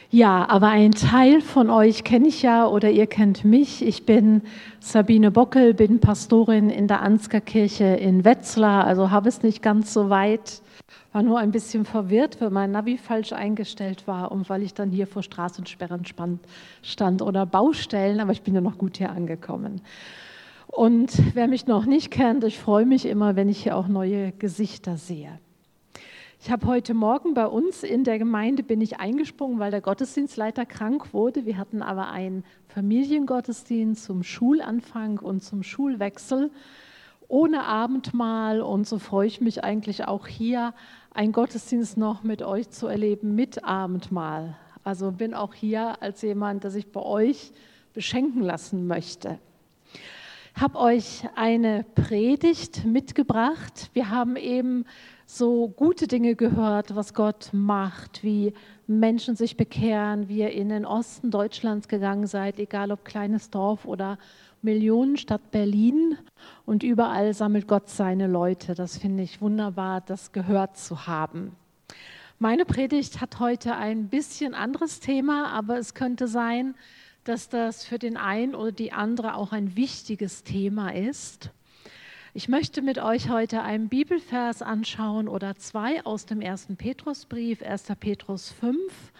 Ja, aber ein Teil von euch kenne ich ja oder ihr kennt mich. Ich bin Sabine Bockel, bin Pastorin in der Ansgar-Kirche in Wetzlar, also habe es nicht ganz so weit. War nur ein bisschen verwirrt, weil mein Navi falsch eingestellt war und weil ich dann hier vor Straßensperren stand oder Baustellen, aber ich bin ja noch gut hier angekommen. Und wer mich noch nicht kennt, ich freue mich immer, wenn ich hier auch neue Gesichter sehe. Ich habe heute Morgen bei uns in der Gemeinde bin ich eingesprungen, weil der Gottesdienstleiter krank wurde. Wir hatten aber einen Familiengottesdienst zum Schulanfang und zum Schulwechsel ohne Abendmahl. Und so freue ich mich eigentlich auch hier, einen Gottesdienst noch mit euch zu erleben mit Abendmahl. Also bin auch hier als jemand, der sich bei euch beschenken lassen möchte. Ich habe euch eine Predigt mitgebracht. Wir haben eben so gute Dinge gehört, was Gott macht, wie Menschen sich bekehren, wie ihr in den Osten Deutschlands gegangen seid, egal ob kleines Dorf oder Millionenstadt Berlin. Und überall sammelt Gott seine Leute. Das finde ich wunderbar, das gehört zu haben. Meine Predigt hat heute ein bisschen anderes Thema, aber es könnte sein, dass das für den einen oder die andere auch ein wichtiges Thema ist. Ich möchte mit euch heute einen Bibelvers anschauen oder zwei aus dem 1. Petrusbrief, 1. Petrus 5.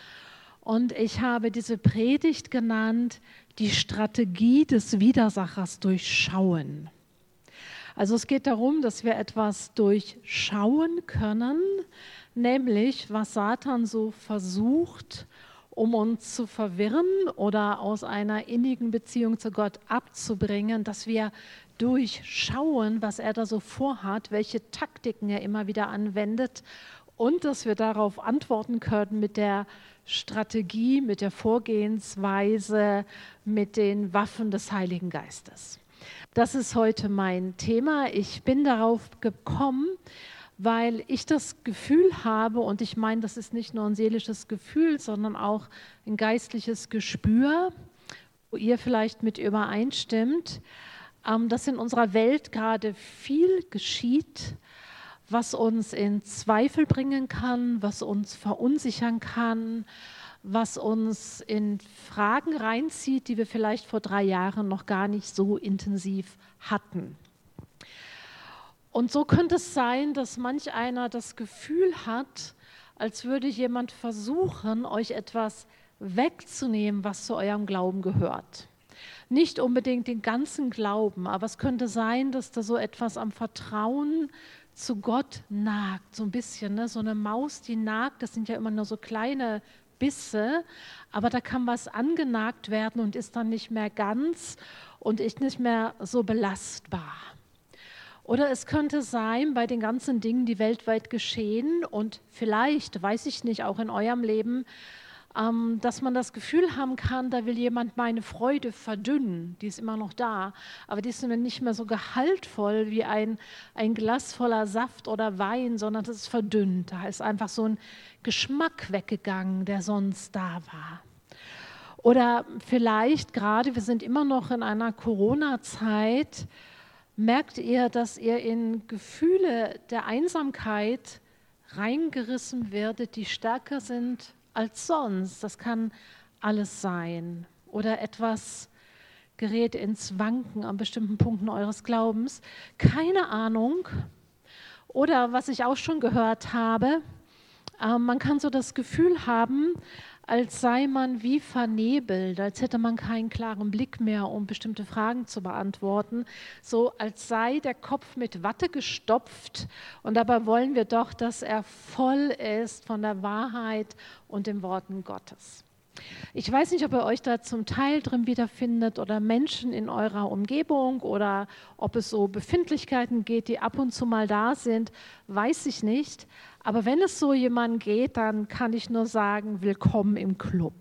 Und ich habe diese Predigt genannt, die Strategie des Widersachers durchschauen. Also es geht darum, dass wir etwas durchschauen können, nämlich was Satan so versucht, um uns zu verwirren oder aus einer innigen Beziehung zu Gott abzubringen, dass wir durchschauen, was er da so vorhat, welche Taktiken er immer wieder anwendet und dass wir darauf antworten können mit der Strategie, mit der Vorgehensweise, mit den Waffen des Heiligen Geistes. Das ist heute mein Thema. Ich bin darauf gekommen, weil ich das Gefühl habe, und ich meine, das ist nicht nur ein seelisches Gefühl, sondern auch ein geistliches Gespür, wo ihr vielleicht mit übereinstimmt, dass in unserer Welt gerade viel geschieht, was uns in Zweifel bringen kann, was uns verunsichern kann, was uns in Fragen reinzieht, die wir vielleicht vor 3 Jahren noch gar nicht so intensiv hatten. Und so könnte es sein, dass manch einer das Gefühl hat, als würde jemand versuchen, euch etwas wegzunehmen, was zu eurem Glauben gehört. Nicht unbedingt den ganzen Glauben, aber es könnte sein, dass da so etwas am Vertrauen zu Gott nagt, so ein bisschen, ne? So eine Maus, die nagt, das sind ja immer nur so kleine Bisse, aber da kann was angenagt werden und ist dann nicht mehr ganz und ist nicht mehr so belastbar. Oder es könnte sein, bei den ganzen Dingen, die weltweit geschehen und vielleicht, weiß ich nicht, auch in eurem Leben, dass man das Gefühl haben kann, da will jemand meine Freude verdünnen. Die ist immer noch da, aber die ist nicht mehr so gehaltvoll wie ein Glas voller Saft oder Wein, sondern das ist verdünnt. Da ist einfach so ein Geschmack weggegangen, der sonst da war. Oder vielleicht gerade, wir sind immer noch in einer Corona-Zeit, merkt ihr, dass ihr in Gefühle der Einsamkeit reingerissen werdet, die stärker sind als sonst. Das kann alles sein. Oder etwas gerät ins Wanken an bestimmten Punkten eures Glaubens. Keine Ahnung. Oder was ich auch schon gehört habe, man kann so das Gefühl haben, als sei man wie vernebelt, als hätte man keinen klaren Blick mehr, um bestimmte Fragen zu beantworten. So als sei der Kopf mit Watte gestopft und dabei wollen wir doch, dass er voll ist von der Wahrheit und den Worten Gottes. Ich weiß nicht, ob ihr euch da zum Teil drin wiederfindet oder Menschen in eurer Umgebung oder ob es so Befindlichkeiten geht, die ab und zu mal da sind, weiß ich nicht. Aber wenn es so jemandem geht, dann kann ich nur sagen, willkommen im Club.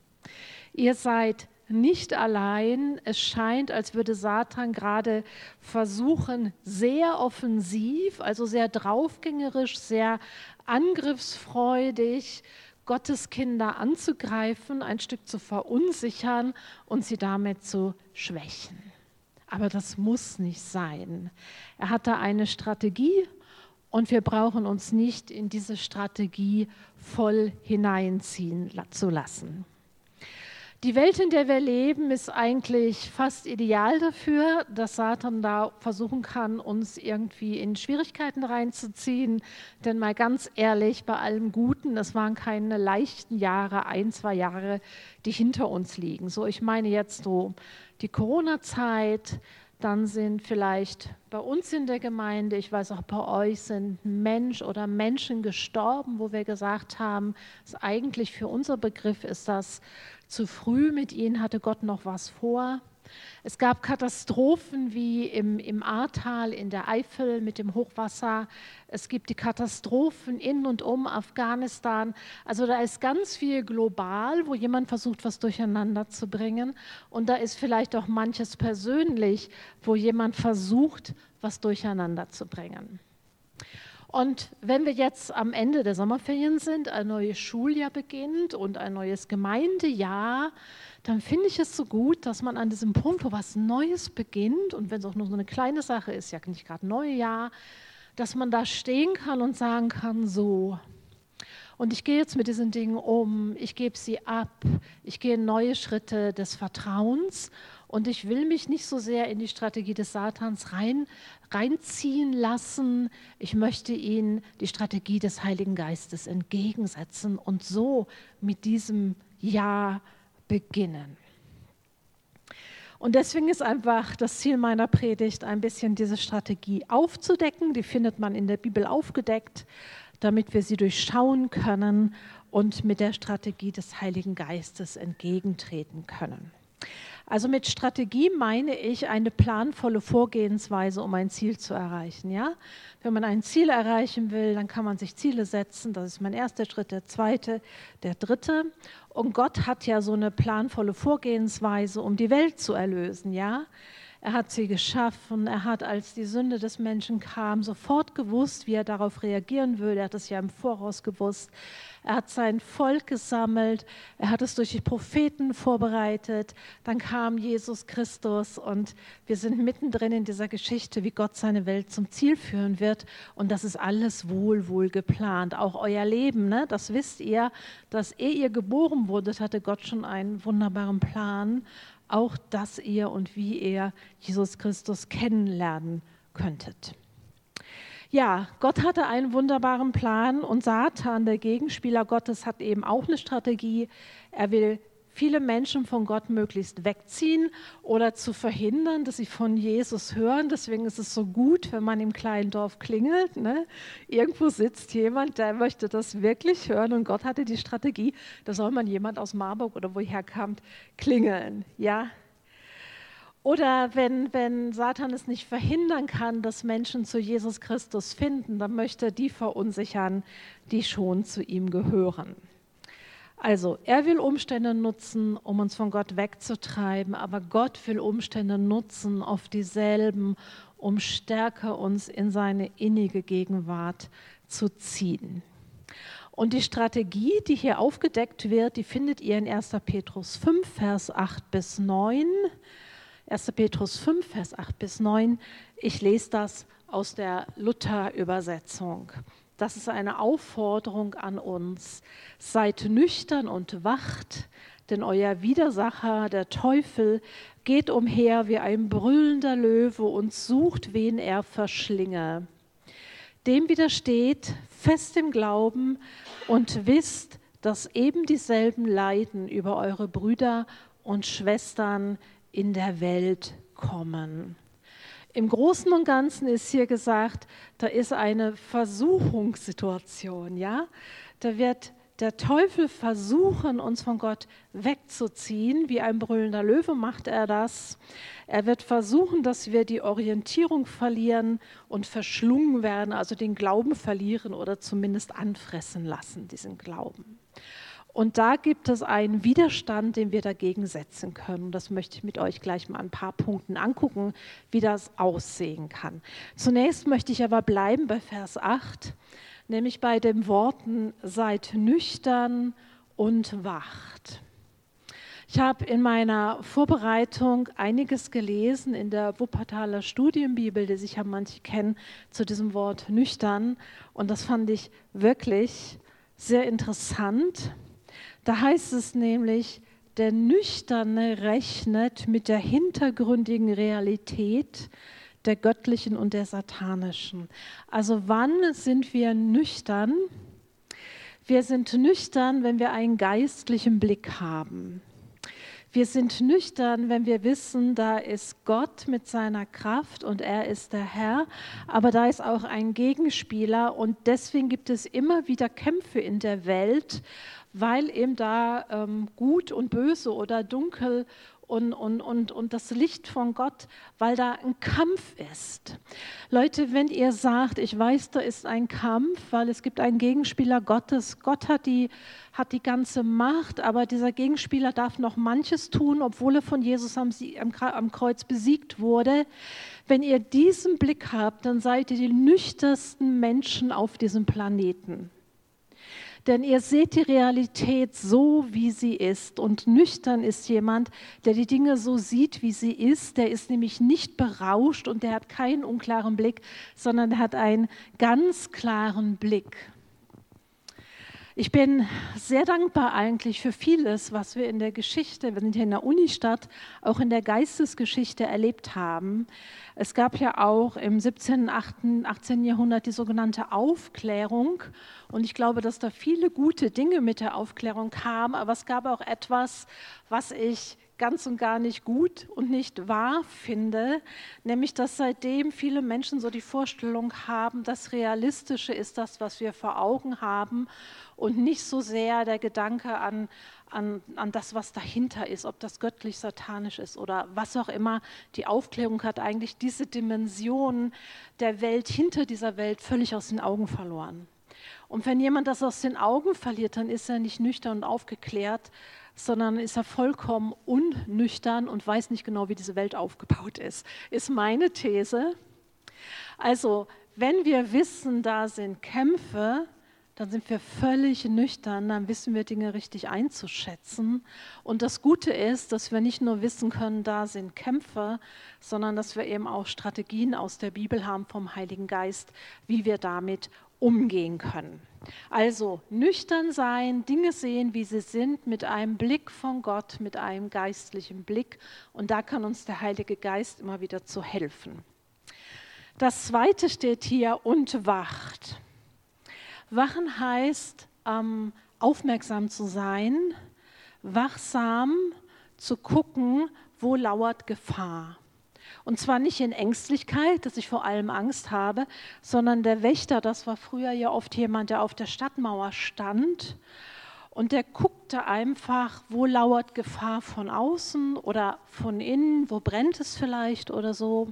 Ihr seid nicht allein. Es scheint, als würde Satan gerade versuchen, sehr offensiv, also sehr draufgängerisch, sehr angriffsfreudig, Gottes Kinder anzugreifen, ein Stück zu verunsichern und sie damit zu schwächen. Aber das muss nicht sein. Er hat da eine Strategie und wir brauchen uns nicht in diese Strategie voll hineinziehen zu lassen. Die Welt, in der wir leben, ist eigentlich fast ideal dafür, dass Satan da versuchen kann, uns irgendwie in Schwierigkeiten reinzuziehen. Denn mal ganz ehrlich, bei allem Guten, es waren keine leichten Jahre, 1, 2 Jahre, die hinter uns liegen. So, ich meine jetzt so die Corona-Zeit, dann sind vielleicht bei uns in der Gemeinde, ich weiß auch bei euch, sind Mensch oder Menschen gestorben, wo wir gesagt haben, dass eigentlich für unser Begriff ist das zu früh, mit ihnen hatte Gott noch was vor. Es gab Katastrophen wie im Ahrtal in der Eifel mit dem Hochwasser. Es gibt die Katastrophen in und um Afghanistan. Also da ist ganz viel global, wo jemand versucht, was durcheinander zu bringen. Und da ist vielleicht auch manches persönlich, wo jemand versucht, was durcheinander zu bringen. Und wenn wir jetzt am Ende der Sommerferien sind, ein neues Schuljahr beginnt und ein neues Gemeindejahr, dann finde ich es so gut, dass man an diesem Punkt, wo was Neues beginnt, und wenn es auch nur so eine kleine Sache ist, ja nicht gerade Neujahr, dass man da stehen kann und sagen kann, so, und ich gehe jetzt mit diesen Dingen um, ich gebe sie ab, ich gehe neue Schritte des Vertrauens und ich will mich nicht so sehr in die Strategie des Satans reinziehen lassen. Ich möchte ihm die Strategie des Heiligen Geistes entgegensetzen und so mit diesem Jahr beginnen. Und deswegen ist einfach das Ziel meiner Predigt, ein bisschen diese Strategie aufzudecken. Die findet man in der Bibel aufgedeckt, damit wir sie durchschauen können und mit der Strategie des Heiligen Geistes entgegentreten können. Also mit Strategie meine ich eine planvolle Vorgehensweise, um ein Ziel zu erreichen. Ja? Wenn man ein Ziel erreichen will, dann kann man sich Ziele setzen. Das ist mein erster Schritt, der zweite, der dritte. Und Gott hat ja so eine planvolle Vorgehensweise, um die Welt zu erlösen. Ja? Er hat sie geschaffen. Er hat, als die Sünde des Menschen kam, sofort gewusst, wie er darauf reagieren würde. Er hat es ja im Voraus gewusst. Er hat sein Volk gesammelt, er hat es durch die Propheten vorbereitet, dann kam Jesus Christus und wir sind mittendrin in dieser Geschichte, wie Gott seine Welt zum Ziel führen wird und das ist alles wohl geplant, auch euer Leben, ne? Das wisst ihr, dass ehe ihr geboren wurdet, hatte Gott schon einen wunderbaren Plan, auch dass ihr und wie ihr Jesus Christus kennenlernen könntet. Ja, Gott hatte einen wunderbaren Plan und Satan, der Gegenspieler Gottes, hat eben auch eine Strategie. Er will viele Menschen von Gott möglichst wegziehen oder zu verhindern, dass sie von Jesus hören. Deswegen ist es so gut, wenn man im kleinen Dorf klingelt. Ne? Irgendwo sitzt jemand, der möchte das wirklich hören und Gott hatte die Strategie, da soll man jemand aus Marburg oder woher kommt, klingeln. Ja. Oder wenn Satan es nicht verhindern kann, dass Menschen zu Jesus Christus finden, dann möchte er die verunsichern, die schon zu ihm gehören. Also, er will Umstände nutzen, um uns von Gott wegzutreiben, aber Gott will Umstände nutzen auf dieselben, um stärker uns in seine innige Gegenwart zu ziehen. Und die Strategie, die hier aufgedeckt wird, die findet ihr in 1. Petrus 5, Vers 8 bis 9. 1. Petrus 5, Vers 8 bis 9. Ich lese das aus der Luther-Übersetzung. Das ist eine Aufforderung an uns. Seid nüchtern und wacht, denn euer Widersacher, der Teufel, geht umher wie ein brüllender Löwe und sucht, wen er verschlinge. Dem widersteht fest im Glauben und wisst, dass eben dieselben Leiden über eure Brüder und Schwestern in der Welt kommen. Im Großen und Ganzen ist hier gesagt, da ist eine Versuchungssituation, ja? Da wird der Teufel versuchen, uns von Gott wegzuziehen. Wie ein brüllender Löwe macht er das. Er wird versuchen, dass wir die Orientierung verlieren und verschlungen werden, also den Glauben verlieren oder zumindest anfressen lassen, diesen Glauben. Und da gibt es einen Widerstand, den wir dagegen setzen können. Das möchte ich mit euch gleich mal an ein paar Punkten angucken, wie das aussehen kann. Zunächst möchte ich aber bleiben bei Vers 8, nämlich bei den Worten, seid nüchtern und wacht. Ich habe in meiner Vorbereitung einiges gelesen in der Wuppertaler Studienbibel, die sicher manche kennen, zu diesem Wort nüchtern. Und das fand ich wirklich sehr interessant. Da heißt es nämlich, der Nüchterne rechnet mit der hintergründigen Realität der göttlichen und der satanischen. Also wann sind wir nüchtern? Wir sind nüchtern, wenn wir einen geistlichen Blick haben. Wir sind nüchtern, wenn wir wissen, da ist Gott mit seiner Kraft und er ist der Herr, aber da ist auch ein Gegenspieler und deswegen gibt es immer wieder Kämpfe in der Welt, weil eben da Gut und Böse oder Dunkel und das Licht von Gott, weil da ein Kampf ist. Leute, wenn ihr sagt, ich weiß, da ist ein Kampf, weil es gibt einen Gegenspieler Gottes, Gott hat die ganze Macht, aber dieser Gegenspieler darf noch manches tun, obwohl er von Jesus am Kreuz besiegt wurde. Wenn ihr diesen Blick habt, dann seid ihr die nüchternsten Menschen auf diesem Planeten. Denn ihr seht die Realität so, wie sie ist. Und nüchtern ist jemand, der die Dinge so sieht, wie sie ist. Der ist nämlich nicht berauscht und der hat keinen unklaren Blick, sondern der hat einen ganz klaren Blick. Ich bin sehr dankbar eigentlich für vieles, was wir in der Geschichte, wir sind hier in der Unistadt, auch in der Geistesgeschichte erlebt haben. Es gab ja auch im 17., 18. Jahrhundert die sogenannte Aufklärung und ich glaube, dass da viele gute Dinge mit der Aufklärung kamen, aber es gab auch etwas, was ich ganz und gar nicht gut und nicht wahr finde, nämlich dass seitdem viele Menschen so die Vorstellung haben, das Realistische ist das, was wir vor Augen haben und nicht so sehr der Gedanke an das, was dahinter ist, ob das göttlich, satanisch ist oder was auch immer. Die Aufklärung hat eigentlich diese Dimension der Welt, hinter dieser Welt, völlig aus den Augen verloren. Und wenn jemand das aus den Augen verliert, dann ist er nicht nüchtern und aufgeklärt, sondern ist er vollkommen unnüchtern und weiß nicht genau, wie diese Welt aufgebaut ist meine These. Also, wenn wir wissen, da sind Kämpfe, dann sind wir völlig nüchtern, dann wissen wir Dinge richtig einzuschätzen. Und das Gute ist, dass wir nicht nur wissen können, da sind Kämpfe, sondern dass wir eben auch Strategien aus der Bibel haben vom Heiligen Geist, wie wir damit umgehen können. Also nüchtern sein, Dinge sehen, wie sie sind, mit einem Blick von Gott, mit einem geistlichen Blick. Und da kann uns der Heilige Geist immer wieder zu helfen. Das Zweite steht hier, und wacht. Wachen heißt, aufmerksam zu sein, wachsam zu gucken, wo lauert Gefahr. Und zwar nicht in Ängstlichkeit, dass ich vor allem Angst habe, sondern der Wächter, das war früher ja oft jemand, der auf der Stadtmauer stand und der guckte einfach, wo lauert Gefahr von außen oder von innen, wo brennt es vielleicht oder so.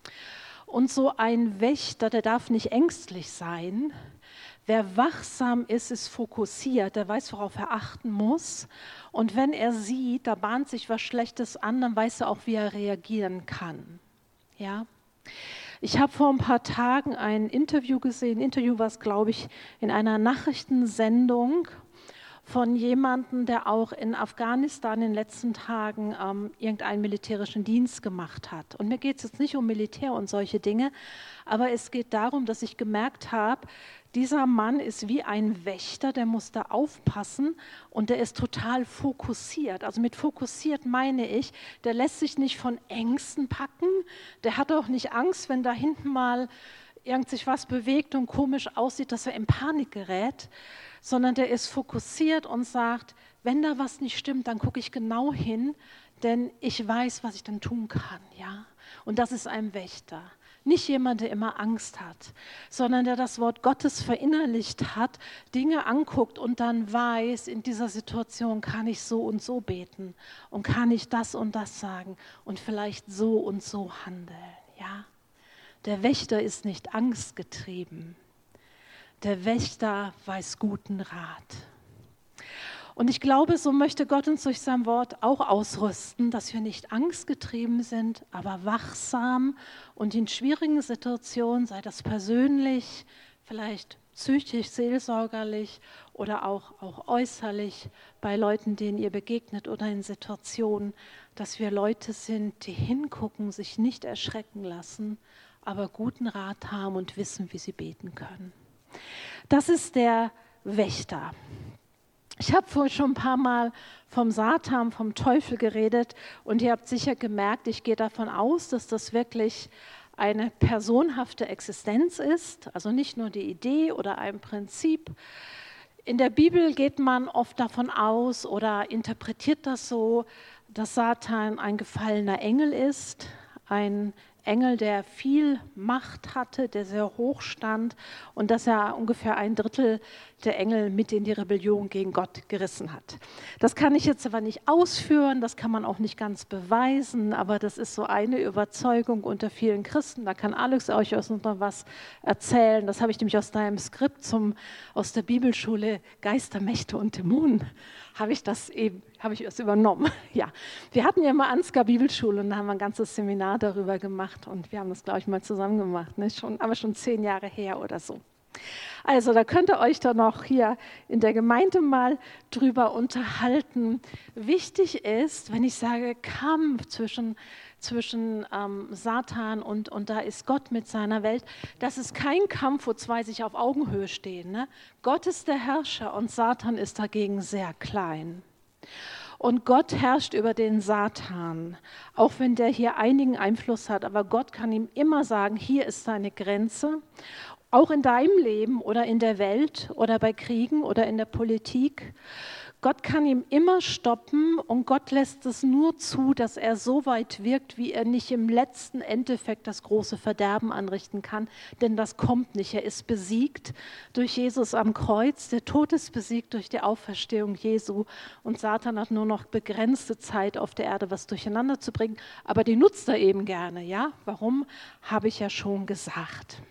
Und so ein Wächter, der darf nicht ängstlich sein. Wer wachsam ist, ist fokussiert, der weiß, worauf er achten muss. Und wenn er sieht, da bahnt sich was Schlechtes an, dann weiß er auch, wie er reagieren kann. Ja? Ich habe vor ein paar Tagen ein Interview gesehen, Interview war es, glaube ich, in einer Nachrichtensendung von jemandem, der auch in Afghanistan in den letzten Tagen irgendeinen militärischen Dienst gemacht hat. Und mir geht es jetzt nicht um Militär und solche Dinge, aber es geht darum, dass ich gemerkt habe, dieser Mann ist wie ein Wächter, der muss da aufpassen und der ist total fokussiert. Also mit fokussiert meine ich, der lässt sich nicht von Ängsten packen, der hat auch nicht Angst, wenn da hinten mal irgend sich was bewegt und komisch aussieht, dass er in Panik gerät, sondern der ist fokussiert und sagt, wenn da was nicht stimmt, dann gucke ich genau hin, denn ich weiß, was ich dann tun kann. Ja? Und das ist ein Wächter. Nicht jemand, der immer Angst hat, sondern der das Wort Gottes verinnerlicht hat, Dinge anguckt und dann weiß, in dieser Situation kann ich so und so beten und kann ich das und das sagen und vielleicht so und so handeln. Ja? Der Wächter ist nicht angstgetrieben. Der Wächter weiß guten Rat. Und ich glaube, so möchte Gott uns durch sein Wort auch ausrüsten, dass wir nicht angstgetrieben sind, aber wachsam und in schwierigen Situationen, sei das persönlich, vielleicht psychisch, seelsorgerlich oder auch äußerlich bei Leuten, denen ihr begegnet oder in Situationen, dass wir Leute sind, die hingucken, sich nicht erschrecken lassen, aber guten Rat haben und wissen, wie sie beten können. Das ist der Wächter. Ich habe vorhin schon ein paar Mal vom Satan, vom Teufel geredet und ihr habt sicher gemerkt, ich gehe davon aus, dass das wirklich eine personhafte Existenz ist, also nicht nur die Idee oder ein Prinzip. In der Bibel geht man oft davon aus oder interpretiert das so, dass Satan ein gefallener Engel ist, ein Engel, der viel Macht hatte, der sehr hoch stand und dass er ungefähr 1/3 der Engel mit in die Rebellion gegen Gott gerissen hat. Das kann ich jetzt aber nicht ausführen, das kann man auch nicht ganz beweisen, aber das ist so eine Überzeugung unter vielen Christen. Da kann Alex euch noch was erzählen. Das habe ich nämlich aus deinem Skript aus der Bibelschule Geistermächte und Dämonen habe ich das übernommen. Ja, wir hatten ja mal Ansgar Bibelschule und da haben wir ein ganzes Seminar darüber gemacht und wir haben das, glaube ich, mal zusammen gemacht, ne? Aber schon 10 Jahre her oder so. Also da könnt ihr euch dann noch hier in der Gemeinde mal drüber unterhalten. Wichtig ist, wenn ich sage Kampf zwischen Satan und da ist Gott mit seiner Welt, das ist kein Kampf, wo zwei sich auf Augenhöhe stehen. Ne? Gott ist der Herrscher und Satan ist dagegen sehr klein. Und Gott herrscht über den Satan, auch wenn der hier einigen Einfluss hat. Aber Gott kann ihm immer sagen, hier ist seine Grenze. Auch in deinem Leben oder in der Welt oder bei Kriegen oder in der Politik. Gott kann ihm immer stoppen und Gott lässt es nur zu, dass er so weit wirkt, wie er nicht im letzten Endeffekt das große Verderben anrichten kann. Denn das kommt nicht. Er ist besiegt durch Jesus am Kreuz. Der Tod ist besiegt durch die Auferstehung Jesu. Und Satan hat nur noch begrenzte Zeit auf der Erde, was durcheinander zu bringen. Aber die nutzt er eben gerne. Ja? Warum, habe ich ja schon gesagt.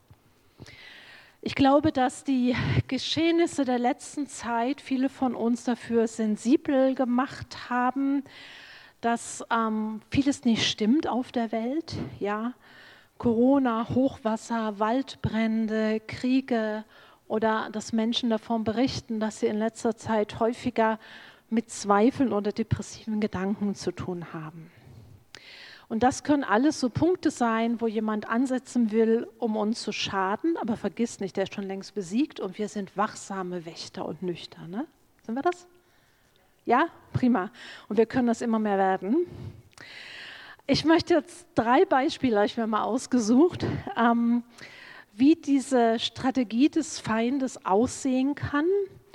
Ich glaube, dass die Geschehnisse der letzten Zeit viele von uns dafür sensibel gemacht haben, dass vieles nicht stimmt auf der Welt. Ja? Corona, Hochwasser, Waldbrände, Kriege oder dass Menschen davon berichten, dass sie in letzter Zeit häufiger mit Zweifeln oder depressiven Gedanken zu tun haben. Und das können alles so Punkte sein, wo jemand ansetzen will, um uns zu schaden. Aber vergiss nicht, der ist schon längst besiegt und wir sind wachsame Wächter und nüchtern. Ne? Sind wir das? Ja? Prima. Und wir können das immer mehr werden. Ich möchte jetzt 3 Beispiele, habe ich mir mal ausgesucht, wie diese Strategie des Feindes aussehen kann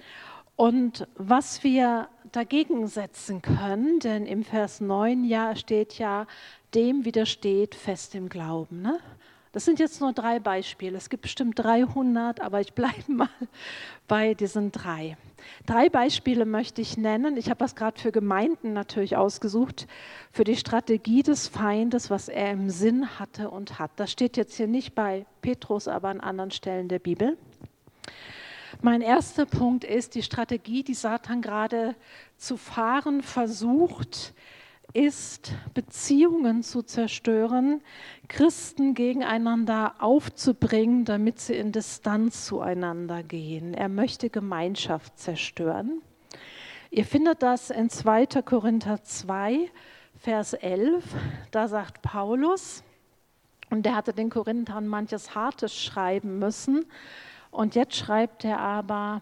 und was wir dagegen setzen können. Denn im Vers 9 steht ja, dem widersteht fest im Glauben. Ne? Das sind jetzt nur 3 Beispiele. Es gibt bestimmt 300, aber ich bleibe mal bei diesen 3. 3 Beispiele möchte ich nennen. Ich habe das gerade für Gemeinden natürlich ausgesucht, für die Strategie des Feindes, was er im Sinn hatte und hat. Das steht jetzt hier nicht bei Petrus, aber an anderen Stellen der Bibel. Mein erster Punkt ist, die Strategie, die Satan gerade zu fahren versucht, ist, Beziehungen zu zerstören, Christen gegeneinander aufzubringen, damit sie in Distanz zueinander gehen. Er möchte Gemeinschaft zerstören. Ihr findet das in 2. Korinther 2, Vers 11. Da sagt Paulus, und der hatte den Korinthern manches Hartes schreiben müssen, und jetzt schreibt er aber,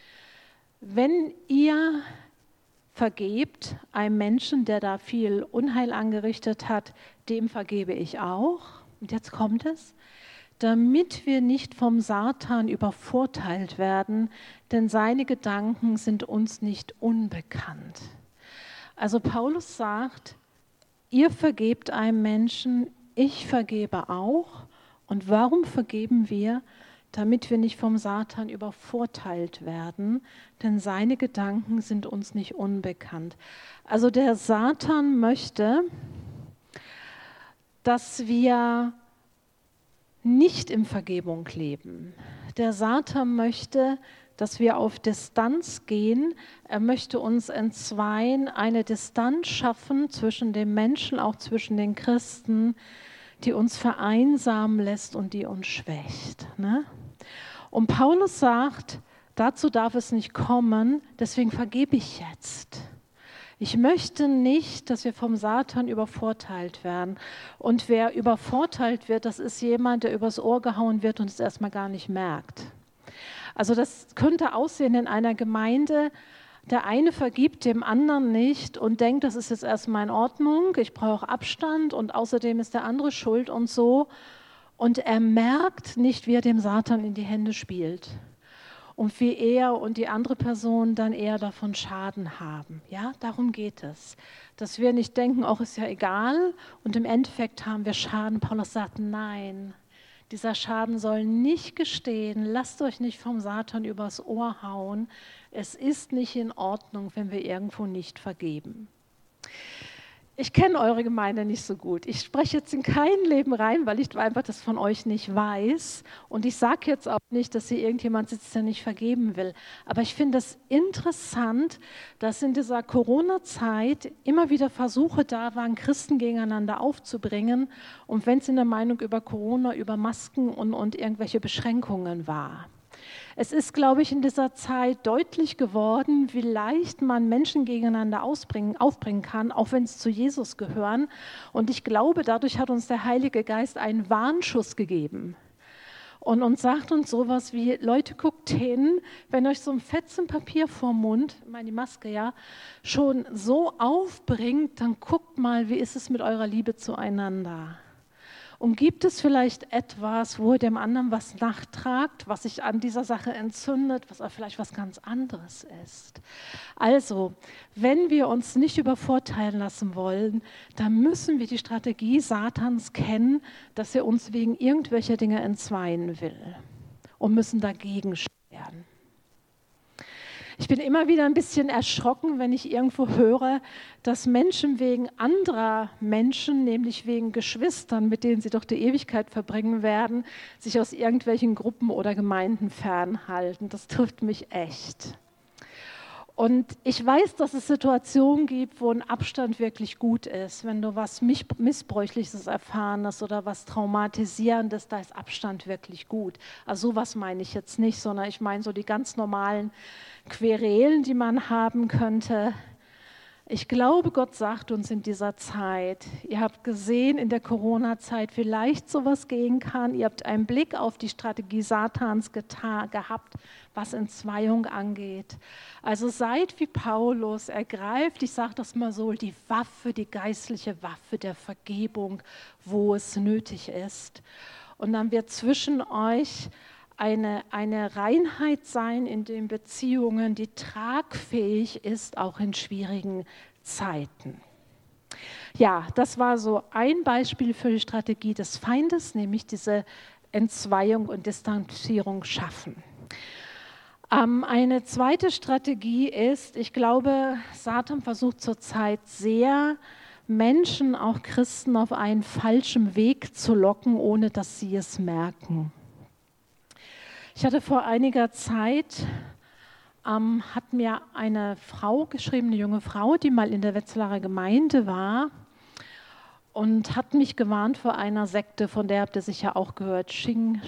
wenn ihr vergebt einem Menschen, der da viel Unheil angerichtet hat, dem vergebe ich auch. Und jetzt kommt es, damit wir nicht vom Satan übervorteilt werden, denn seine Gedanken sind uns nicht unbekannt. Also Paulus sagt, ihr vergebt einem Menschen, ich vergebe auch. Und warum vergeben wir? Damit wir nicht vom Satan übervorteilt werden, denn seine Gedanken sind uns nicht unbekannt. Also der Satan möchte, dass wir nicht in Vergebung leben. Der Satan möchte, dass wir auf Distanz gehen. Er möchte uns entzweien, eine Distanz schaffen zwischen den Menschen, auch zwischen den Christen, die uns vereinsamen lässt und die uns schwächt. Ne? Und Paulus sagt, dazu darf es nicht kommen, deswegen vergebe ich jetzt. Ich möchte nicht, dass wir vom Satan übervorteilt werden. Und wer übervorteilt wird, das ist jemand, der übers Ohr gehauen wird und es erstmal gar nicht merkt. Also das könnte aussehen in einer Gemeinde, der eine vergibt dem anderen nicht und denkt, das ist jetzt erstmal in Ordnung, ich brauche Abstand und außerdem ist der andere schuld und so. Und er merkt nicht, wie er dem Satan in die Hände spielt. Und wie er und die andere Person dann eher davon Schaden haben. Ja, darum geht es. Dass wir nicht denken, auch ist ja egal und im Endeffekt haben wir Schaden. Paulus sagt, nein, dieser Schaden soll nicht geschehen. Lasst euch nicht vom Satan übers Ohr hauen. Es ist nicht in Ordnung, wenn wir irgendwo nicht vergeben. Ich kenne eure Gemeinde nicht so gut. Ich spreche jetzt in kein Leben rein, weil ich einfach das von euch nicht weiß. Und ich sage jetzt auch nicht, dass hier irgendjemand sitzt, der nicht vergeben will. Aber ich finde es interessant, dass in dieser Corona-Zeit immer wieder Versuche da waren, Christen gegeneinander aufzubringen. Und wenn es in der Meinung über Corona, über Masken und irgendwelche Beschränkungen war. Es ist, glaube ich, in dieser Zeit deutlich geworden, wie leicht man Menschen gegeneinander aufbringen kann, auch wenn sie zu Jesus gehören. Und ich glaube, dadurch hat uns der Heilige Geist einen Warnschuss gegeben und sagt uns sowas wie, Leute, guckt hin, wenn euch so ein Fetzen Papier vorm Mund, ich meine die Maske ja, schon so aufbringt, dann guckt mal, wie ist es mit eurer Liebe zueinander. Und gibt es vielleicht etwas, wo ihr dem anderen was nachtragt, was sich an dieser Sache entzündet, was auch vielleicht was ganz anderes ist? Also, wenn wir uns nicht übervorteilen lassen wollen, dann müssen wir die Strategie Satans kennen, dass er uns wegen irgendwelcher Dinge entzweien will und müssen dagegen steuern. Ich bin immer wieder ein bisschen erschrocken, wenn ich irgendwo höre, dass Menschen wegen anderer Menschen, nämlich wegen Geschwistern, mit denen sie doch die Ewigkeit verbringen werden, sich aus irgendwelchen Gruppen oder Gemeinden fernhalten. Das trifft mich echt. Und ich weiß, dass es Situationen gibt, wo ein Abstand wirklich gut ist. Wenn du was Missbräuchliches erfahren hast oder was Traumatisierendes, da ist Abstand wirklich gut. Also sowas meine ich jetzt nicht, sondern ich meine so die ganz normalen Querelen, die man haben könnte. Ich glaube, Gott sagt uns in dieser Zeit, ihr habt gesehen in der Corona-Zeit, wie leicht sowas gehen kann. Ihr habt einen Blick auf die Strategie Satans gehabt, was Entzweiung angeht. Also seid wie Paulus, ergreift, ich sage das mal so, die Waffe, die geistliche Waffe der Vergebung, wo es nötig ist. Und dann wird zwischen euch eine Reinheit sein in den Beziehungen, die tragfähig ist, auch in schwierigen Zeiten. Ja, das war so ein Beispiel für die Strategie des Feindes, nämlich diese Entzweiung und Distanzierung schaffen. Eine zweite Strategie ist, ich glaube, Satan versucht zurzeit sehr, Menschen, auch Christen, auf einen falschen Weg zu locken, ohne dass sie es merken. Ich hatte vor einiger Zeit, hat mir eine Frau geschrieben, eine junge Frau, die mal in der Wetzlarer Gemeinde war und hat mich gewarnt vor einer Sekte, von der habt ihr sicher auch gehört, Xing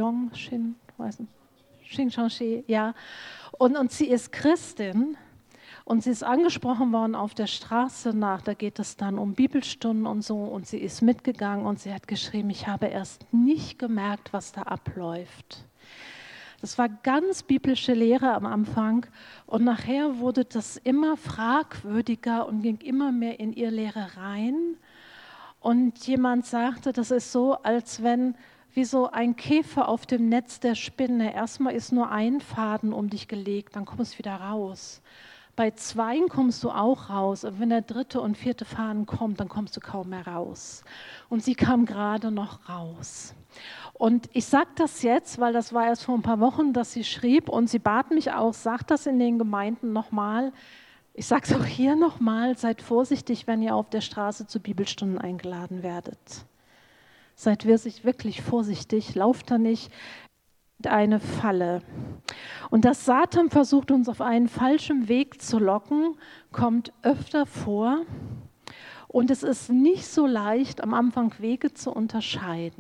Shangshi, ja. Und sie ist Christin und sie ist angesprochen worden auf der Straße da geht es dann um Bibelstunden und so und sie ist mitgegangen und sie hat geschrieben, ich habe erst nicht gemerkt, was da abläuft. Das war ganz biblische Lehre am Anfang und nachher wurde das immer fragwürdiger und ging immer mehr in ihre Lehre rein. Und jemand sagte, das ist so, als wenn wie so ein Käfer auf dem Netz der Spinne. Erstmal ist nur ein Faden um dich gelegt, dann kommst du wieder raus. Bei zweien kommst du auch raus und wenn der dritte und vierte Faden kommt, dann kommst du kaum mehr raus. Und sie kam gerade noch raus. Und ich sage das jetzt, weil das war erst vor ein paar Wochen, dass sie schrieb und sie bat mich auch, sag das in den Gemeinden nochmal. Ich sage es auch hier nochmal, seid vorsichtig, wenn ihr auf der Straße zu Bibelstunden eingeladen werdet. Seid wirklich vorsichtig, lauft da nicht in eine Falle. Und dass Satan versucht, uns auf einen falschen Weg zu locken, kommt öfter vor. Und es ist nicht so leicht, am Anfang Wege zu unterscheiden.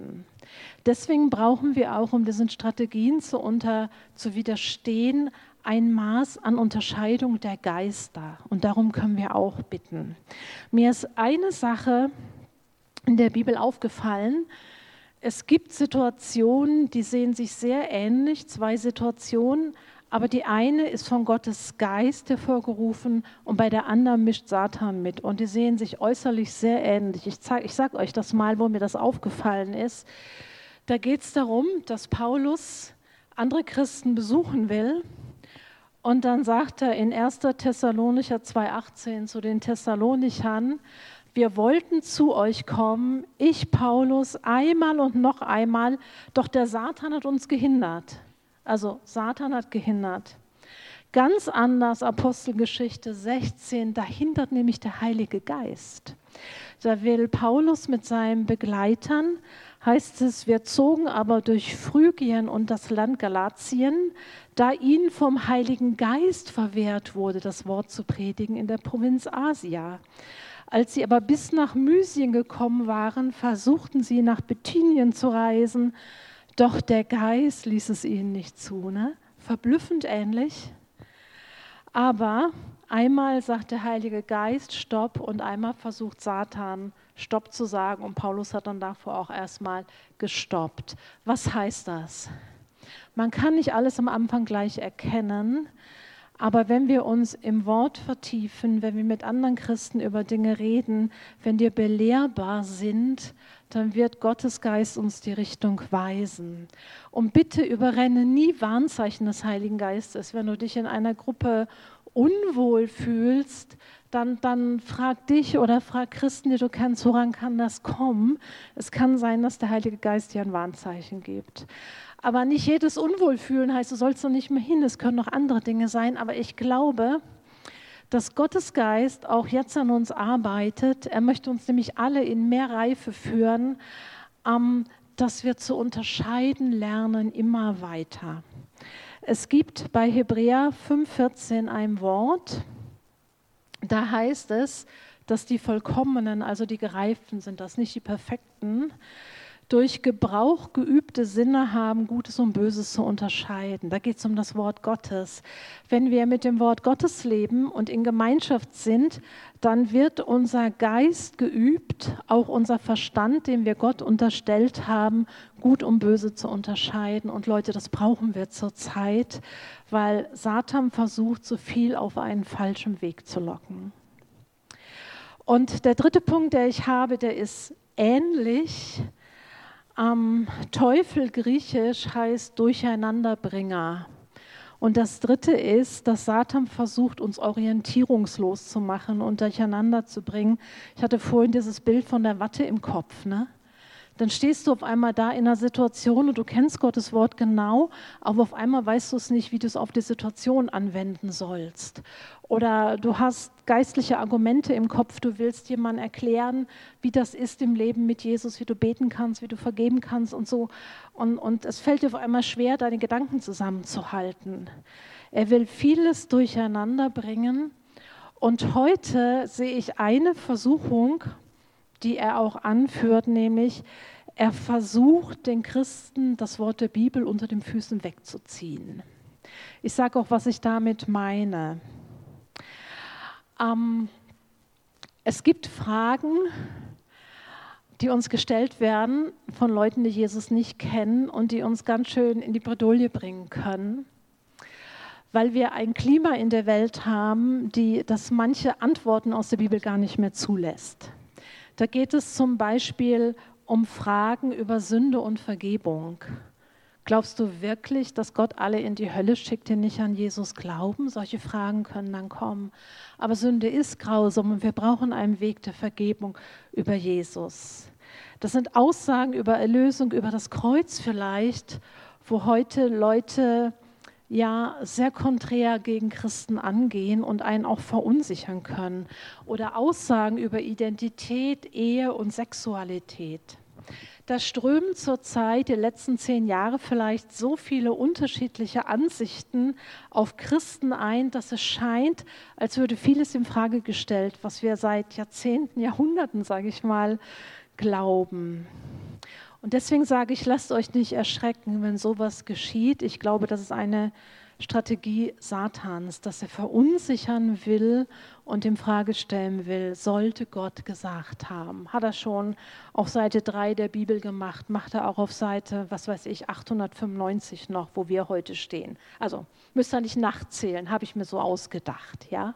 Deswegen brauchen wir auch, um diesen Strategien zu widerstehen, ein Maß an Unterscheidung der Geister. Und darum können wir auch bitten. Mir ist eine Sache in der Bibel aufgefallen. Es gibt Situationen, die sehen sich sehr ähnlich, zwei Situationen, aber die eine ist von Gottes Geist hervorgerufen und bei der anderen mischt Satan mit. Und die sehen sich äußerlich sehr ähnlich. Ich sage euch das mal, wo mir das aufgefallen ist. Da geht es darum, dass Paulus andere Christen besuchen will. Und dann sagt er in 1. Thessalonicher 2,18 zu den Thessalonichern: Wir wollten zu euch kommen, ich, Paulus, einmal und noch einmal, doch der Satan hat uns gehindert. Also Satan hat gehindert. Ganz anders, Apostelgeschichte 16, da hindert nämlich der Heilige Geist. Da will Paulus mit seinen Begleitern, heißt es, wir zogen aber durch Phrygien und das Land Galatien, da ihnen vom Heiligen Geist verwehrt wurde, das Wort zu predigen in der Provinz Asia. Als sie aber bis nach Mysien gekommen waren, versuchten sie nach Bithynien zu reisen, doch der Geist ließ es ihnen nicht zu. Ne? Verblüffend ähnlich. Aber einmal sagt der Heilige Geist Stopp und einmal versucht Satan Stopp zu sagen und Paulus hat dann davor auch erstmal gestoppt. Was heißt das? Man kann nicht alles am Anfang gleich erkennen, aber wenn wir uns im Wort vertiefen, wenn wir mit anderen Christen über Dinge reden, wenn wir belehrbar sind, dann wird Gottes Geist uns die Richtung weisen. Und bitte überrenne nie Warnzeichen des Heiligen Geistes. Wenn du dich in einer Gruppe unwohl fühlst, dann frag dich oder frag Christen, die du kennst, woran kann das kommen? Es kann sein, dass der Heilige Geist dir ein Warnzeichen gibt. Aber nicht jedes Unwohlfühlen heißt, du sollst noch nicht mehr hin, es können noch andere Dinge sein. Aber ich glaube, dass Gottes Geist auch jetzt an uns arbeitet. Er möchte uns nämlich alle in mehr Reife führen, dass wir zu unterscheiden lernen immer weiter. Es gibt bei Hebräer 5,14 ein Wort, da heißt es, dass die Vollkommenen, also die Gereiften sind das, nicht die Perfekten, durch Gebrauch geübte Sinne haben, Gutes und Böses zu unterscheiden. Da geht es um das Wort Gottes. Wenn wir mit dem Wort Gottes leben und in Gemeinschaft sind, dann wird unser Geist geübt, auch unser Verstand, den wir Gott unterstellt haben, Gut und Böse zu unterscheiden. Und Leute, das brauchen wir zurzeit, weil Satan versucht, so viel auf einen falschen Weg zu locken. Und der dritte Punkt, der ich habe, der ist ähnlich. Teufel griechisch heißt Durcheinanderbringer. Und das dritte ist, dass Satan versucht, uns orientierungslos zu machen und durcheinander zu bringen. Ich hatte vorhin dieses Bild von der Watte im Kopf, ne? Dann stehst du auf einmal da in einer Situation und du kennst Gottes Wort genau, aber auf einmal weißt du es nicht, wie du es auf die Situation anwenden sollst. Oder du hast geistliche Argumente im Kopf, du willst jemandem erklären, wie das ist im Leben mit Jesus, wie du beten kannst, wie du vergeben kannst und so. Und es fällt dir auf einmal schwer, deine Gedanken zusammenzuhalten. Er will vieles durcheinander bringen. Und heute sehe ich eine Versuchung, die er auch anführt, nämlich er versucht, den Christen das Wort der Bibel unter den Füßen wegzuziehen. Ich sage auch, was ich damit meine. Es gibt Fragen, die uns gestellt werden von Leuten, die Jesus nicht kennen und die uns ganz schön in die Bredouille bringen können, weil wir ein Klima in der Welt haben, das manche Antworten aus der Bibel gar nicht mehr zulässt. Da geht es zum Beispiel um Fragen über Sünde und Vergebung. Glaubst du wirklich, dass Gott alle in die Hölle schickt, die nicht an Jesus glauben? Solche Fragen können dann kommen. Aber Sünde ist grausam und wir brauchen einen Weg der Vergebung über Jesus. Das sind Aussagen über Erlösung, über das Kreuz vielleicht, wo heute Leute ja sehr konträr gegen Christen angehen und einen auch verunsichern können. Oder Aussagen über Identität, Ehe und Sexualität. Da strömen zurzeit, die letzten 10 Jahre vielleicht, so viele unterschiedliche Ansichten auf Christen ein, dass es scheint, als würde vieles in Frage gestellt, was wir seit Jahrzehnten, Jahrhunderten, sage ich mal, glauben. Und deswegen sage ich, lasst euch nicht erschrecken, wenn sowas geschieht. Ich glaube, das ist eine Strategie Satans, dass er verunsichern will und in Frage stellen will, sollte Gott gesagt haben. Hat er schon auf Seite 3 der Bibel gemacht, macht er auch auf Seite, 895 noch, wo wir heute stehen. Also müsst ihr nicht nachzählen, habe ich mir so ausgedacht, ja.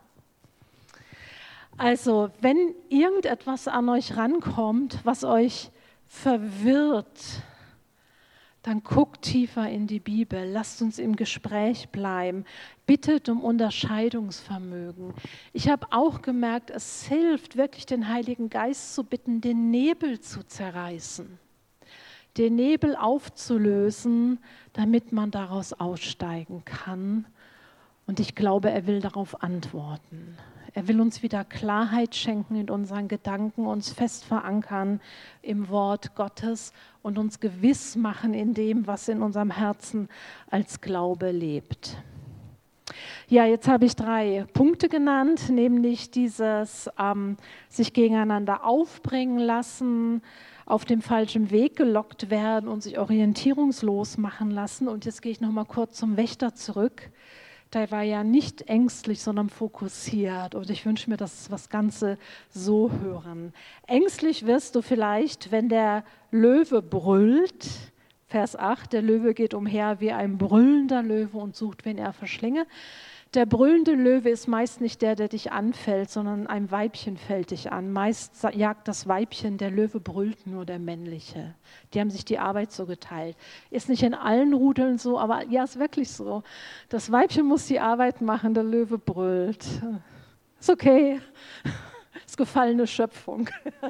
Also, wenn irgendetwas an euch rankommt, was euch verwirrt, dann guckt tiefer in die Bibel, lasst uns im Gespräch bleiben, bittet um Unterscheidungsvermögen. Ich habe auch gemerkt, es hilft wirklich, den Heiligen Geist zu bitten, den Nebel zu zerreißen, den Nebel aufzulösen, damit man daraus aussteigen kann. Und ich glaube, er will darauf antworten. Er will uns wieder Klarheit schenken in unseren Gedanken, uns fest verankern im Wort Gottes und uns gewiss machen in dem, was in unserem Herzen als Glaube lebt. Ja, jetzt habe ich 3 Punkte genannt, nämlich dieses sich gegeneinander aufbringen lassen, auf dem falschen Weg gelockt werden und sich orientierungslos machen lassen. Und jetzt gehe ich noch mal kurz zum Wächter zurück. Der war ja nicht ängstlich, sondern fokussiert. Und ich wünsche mir, dass wir das Ganze so hören. Ängstlich wirst du vielleicht, wenn der Löwe brüllt. Vers 8, der Löwe geht umher wie ein brüllender Löwe und sucht, wen er verschlinge. Der brüllende Löwe ist meist nicht der dich anfällt, sondern ein Weibchen fällt dich an. Meist jagt das Weibchen, der Löwe brüllt nur der männliche. Die haben sich die Arbeit so geteilt. Ist nicht in allen Rudeln so, aber ja, ist wirklich so. Das Weibchen muss die Arbeit machen, der Löwe brüllt. Ist okay, ist gefallene Schöpfung.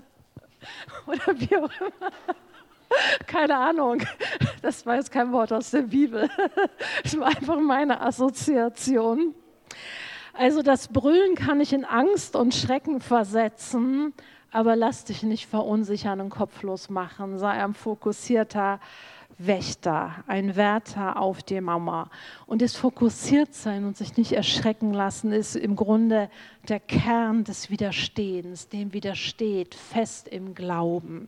Oder wie auch immer. Keine Ahnung, das war jetzt kein Wort aus der Bibel. Das war einfach meine Assoziation. Also das Brüllen kann ich in Angst und Schrecken versetzen, aber lass dich nicht verunsichern und kopflos machen. Sei ein fokussierter Wächter, ein Wärter auf die Mauer. Und das Fokussiertsein und sich nicht erschrecken lassen ist im Grunde der Kern des Widerstehens, dem widersteht, fest im Glauben.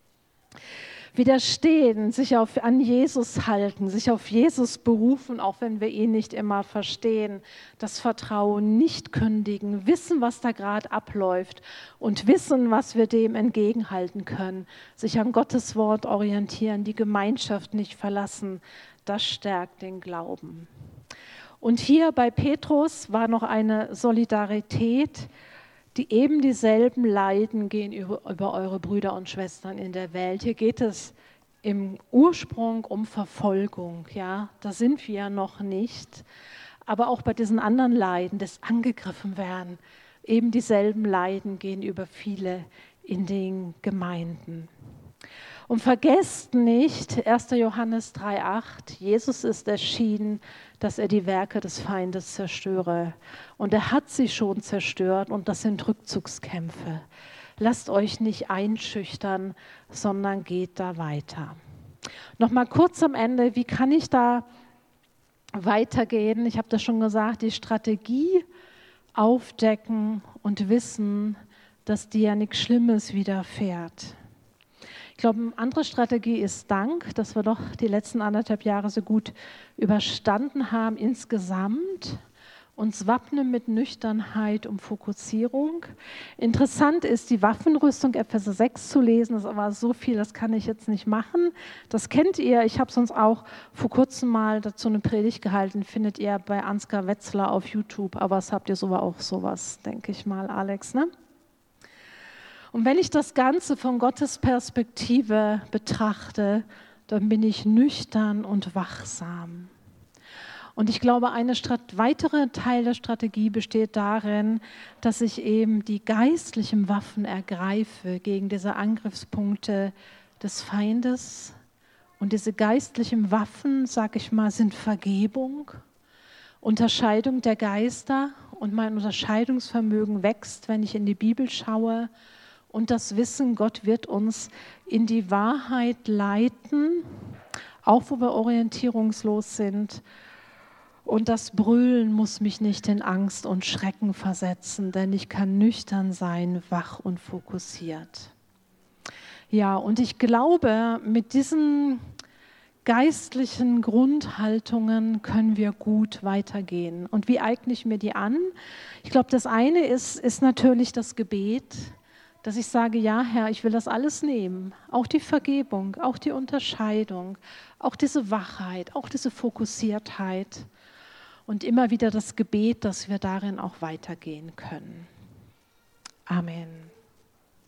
Widerstehen, sich an Jesus halten, sich auf Jesus berufen, auch wenn wir ihn nicht immer verstehen, das Vertrauen nicht kündigen, wissen, was da gerade abläuft und wissen, was wir dem entgegenhalten können, sich an Gottes Wort orientieren, die Gemeinschaft nicht verlassen, das stärkt den Glauben. Und hier bei Petrus war noch eine Solidarität, die eben dieselben Leiden gehen über eure Brüder und Schwestern in der Welt. Hier geht es im Ursprung um Verfolgung, ja, da sind wir noch nicht. Aber auch bei diesen anderen Leiden, das angegriffen werden, eben dieselben Leiden gehen über viele in den Gemeinden. Und vergesst nicht, 1. Johannes 3,8, Jesus ist erschienen, dass er die Werke des Feindes zerstöre. Und er hat sie schon zerstört und das sind Rückzugskämpfe. Lasst euch nicht einschüchtern, sondern geht da weiter. Nochmal kurz am Ende, wie kann ich da weitergehen? Ich habe das schon gesagt, die Strategie aufdecken und wissen, dass dir ja nichts Schlimmes widerfährt. Ich glaube, eine andere Strategie ist Dank, dass wir doch die letzten 1,5 Jahre so gut überstanden haben insgesamt. Uns wappnen mit Nüchternheit und Fokussierung. Interessant ist, die Waffenrüstung Epheser 6 zu lesen, das ist aber so viel, das kann ich jetzt nicht machen. Das kennt ihr, ich habe sonst auch vor kurzem mal dazu eine Predigt gehalten, findet ihr bei Ansgar Wetzler auf YouTube, aber das habt ihr sogar auch sowas, denke ich mal, Alex, ne? Und wenn ich das Ganze von Gottes Perspektive betrachte, dann bin ich nüchtern und wachsam. Und ich glaube, ein weiterer Teil der Strategie besteht darin, dass ich eben die geistlichen Waffen ergreife gegen diese Angriffspunkte des Feindes. Und diese geistlichen Waffen, sage ich mal, sind Vergebung, Unterscheidung der Geister und mein Unterscheidungsvermögen wächst, wenn ich in die Bibel schaue. Und das Wissen, Gott wird uns in die Wahrheit leiten, auch wo wir orientierungslos sind. Und das Brüllen muss mich nicht in Angst und Schrecken versetzen, denn ich kann nüchtern sein, wach und fokussiert. Ja, und ich glaube, mit diesen geistlichen Grundhaltungen können wir gut weitergehen. Und wie eigne ich mir die an? Ich glaube, das eine ist natürlich das Gebet, dass ich sage, ja Herr, ich will das alles nehmen. Auch die Vergebung, auch die Unterscheidung, auch diese Wachheit, auch diese Fokussiertheit. Und immer wieder das Gebet, dass wir darin auch weitergehen können. Amen.